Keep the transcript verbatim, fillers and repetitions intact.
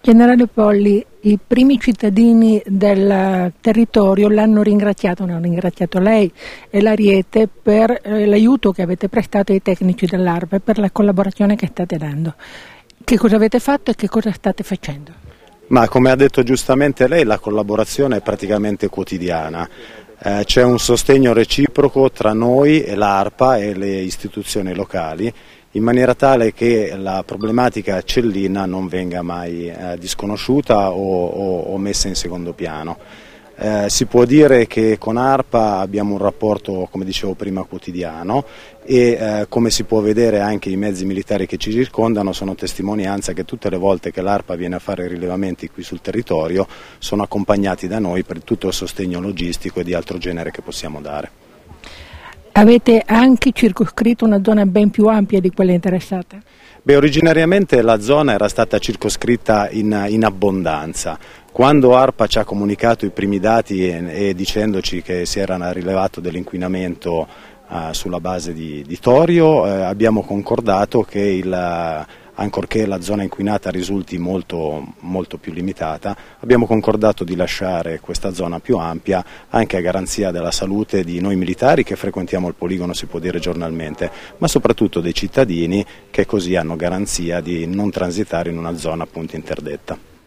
Generale Polli, i primi cittadini del territorio l'hanno ringraziato, ne hanno ringraziato lei e l'Ariete per eh, l'aiuto che avete prestato ai tecnici dell'ARPA e per la collaborazione che state dando. Che cosa avete fatto e che cosa state facendo? Ma come ha detto giustamente lei, la collaborazione è praticamente quotidiana. Eh, c'è un sostegno reciproco tra noi e l'ARPA e le istituzioni locali, in maniera tale che la problematica cellina non venga mai eh, disconosciuta o, o, o messa in secondo piano. Eh, si può dire che con ARPA abbiamo un rapporto, come dicevo prima, quotidiano e eh, come si può vedere anche i mezzi militari che ci circondano sono testimonianza che tutte le volte che l'ARPA viene a fare rilevamenti qui sul territorio sono accompagnati da noi per tutto il sostegno logistico e di altro genere che possiamo dare. Avete anche circoscritto una zona ben più ampia di quelle interessate? Beh, originariamente la zona era stata circoscritta in, in abbondanza. Quando ARPA ci ha comunicato i primi dati e, e dicendoci che si era rilevato dell'inquinamento uh, sulla base di, di torio, eh, abbiamo concordato che il, ancorché la zona inquinata risulti molto, molto più limitata, abbiamo concordato di lasciare questa zona più ampia anche a garanzia della salute di noi militari che frequentiamo il poligono, si può dire giornalmente, ma soprattutto dei cittadini che così hanno garanzia di non transitare in una zona appunto interdetta.